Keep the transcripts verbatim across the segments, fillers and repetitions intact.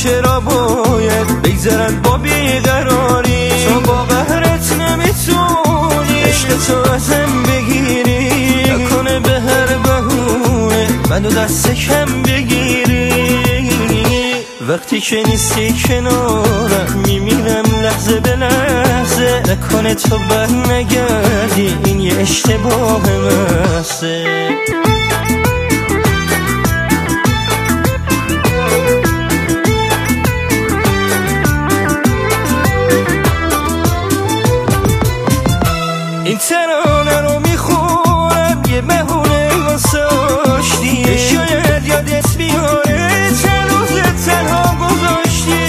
چرا باید بگذرن با بیقراری؟ تو با قهرت نمیتونی عشق تو ازم بگیری، نکنه به هر بهونه منو دست کم بگیری. وقتی که نیستی کنارم میمیرم لحظه به لحظه، نکنه تو بر نگردی این یه اشتباه محضه. این ترانه رو میخورم یه بهونه واسه آشتی، شاید یادت بیاره چند روز تنها گذاشتی.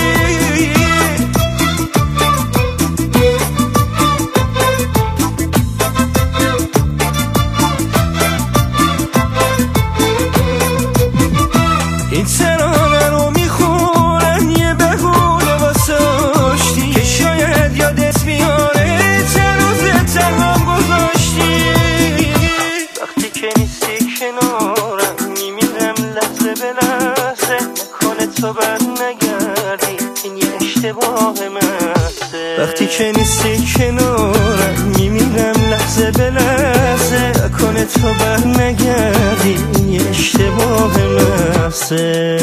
این ترانه رو میخورم یه بهونه واسه آشتی، که شاید یادت بیاره چند روز تنها گذاشتی. وقتی که نیستی کنارم میمیرم لحظه به لحظه، نکنه تو بر نگردی این یه اشتباه محضه. وقتی که نیستی کنارم میمیرم لحظه به لحظه، نکنه تو بر نگردی این یه اشتباه محضه.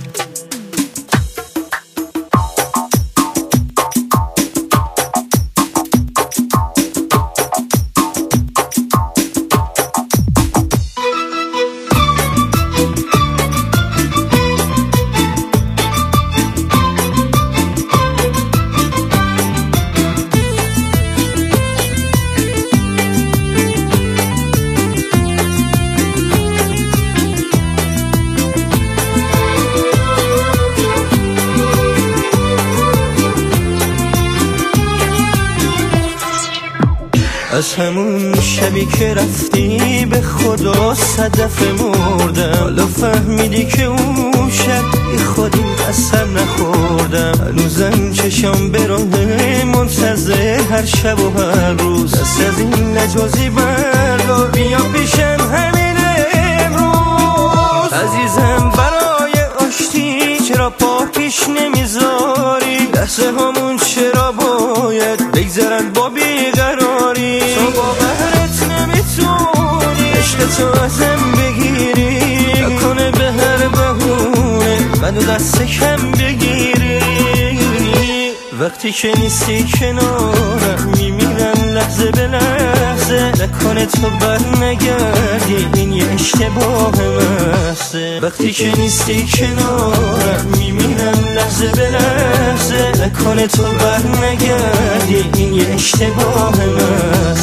از همون شبی که رفتی به خدا صدف مردم، حالا فهمیدی که اون شب بی خودی قسم نخوردم. هنوزم چشم به راه منتظر هر شب و هر روز، دست از این نجازی بردار بیا پیشم همین امروز. عزیزم برای آشتی چرا پا پیش نمیذاری؟ لحظه همون چرا باید بگذرن با بیقراری؟ تو با قهرت نمیتونی عشق تو ازم بگیری، نکنه به هر بهونه منو دست کم بگیری. وقتی که نیستی کنارم میمیرم لحظه به لحظه، نکنه تو بر نگردی این یه اشتباه محضه. وقتی که نیستی کنارم میمیرم لحظه به لحظه، نکنه تو بر نگردی این یه اشتباه محضه.